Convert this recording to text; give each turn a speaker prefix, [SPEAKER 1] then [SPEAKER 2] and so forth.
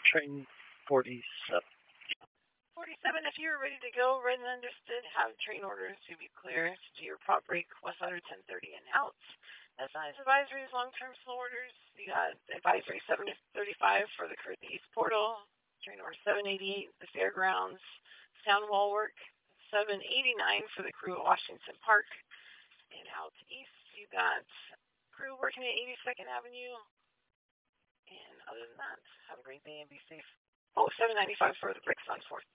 [SPEAKER 1] train 47.
[SPEAKER 2] 47, if you're ready to go, read and understood, have train orders to be clear to your prop break, west ladder 1030 and out. SI's advisories, long-term slow orders. You got advisory 735 for the crew at the East Portal, train order 788, the Fairgrounds, sound wall work, 789 for the crew at Washington Park. And out east, you got crew working at 82nd Avenue. And other than that, have a great day and be safe. Oh, 795 for the bricks on 4th.